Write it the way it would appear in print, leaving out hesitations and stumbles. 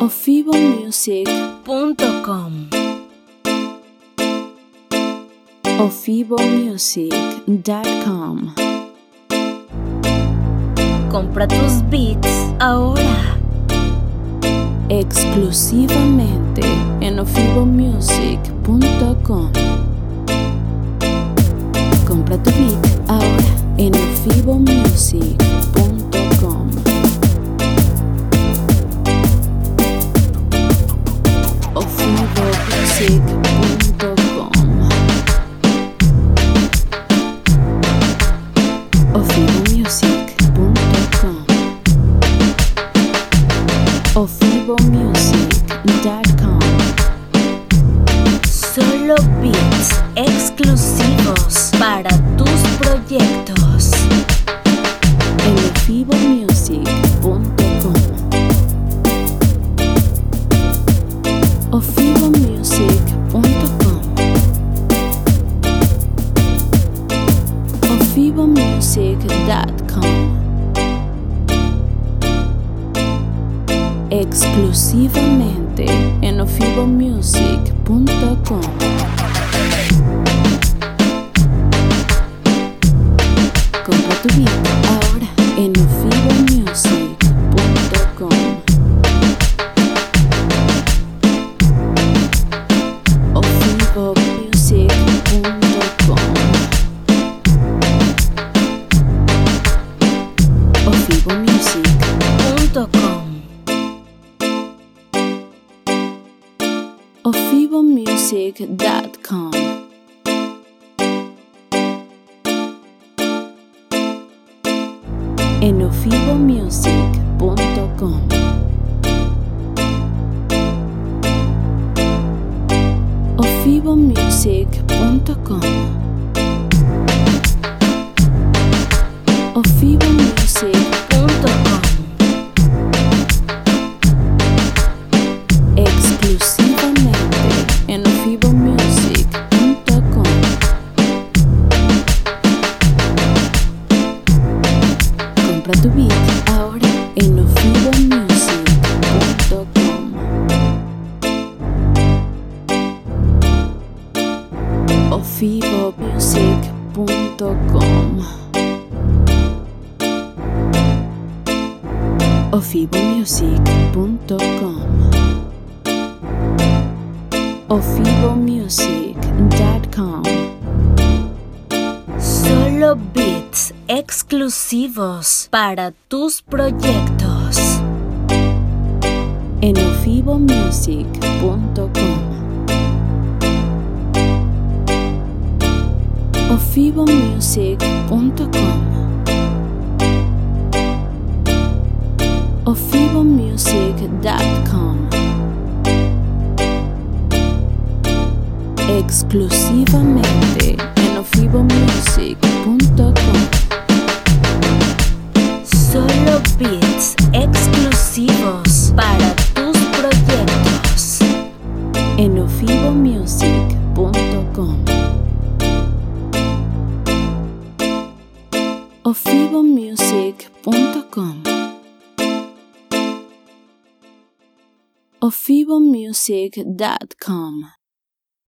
ofibomusic.com. ofibomusic.com. Compra tus beats ahora. Exclusivamente en ofibomusic.com. Compra tu beat ahora en ofibomusic.com. ofibomusic.com. ofibomusic.com. ofibomusic.com. Solo beats exclusivos para tus proyectos en ofibomusic.com. ofibomusic.com. ofibomusic.com. Exclusivamente en ofibomusic.com. Compra tu beat ahora en ofibomusic.com. ofibomusic.com. ofibomusic.com. ofibomusic.com. en ofibomusic.com. ofibomusic.com. ofibomusic.com. Exclusivamente en ofibomusic.com. Compra tu beat ahora en ofibomusic.com. ofibomusic.com. ofibomusic.com. ofibomusic.com. Solo beats exclusivos para tus proyectos en ofibomusic.com. ofibomusic.com. ofibomusic.com. Exclusivamente en ofibomusic.com. Solo beats exclusivos para tus proyectos en ofibomusic.com. ofibomusic.com. ofibomusic.com.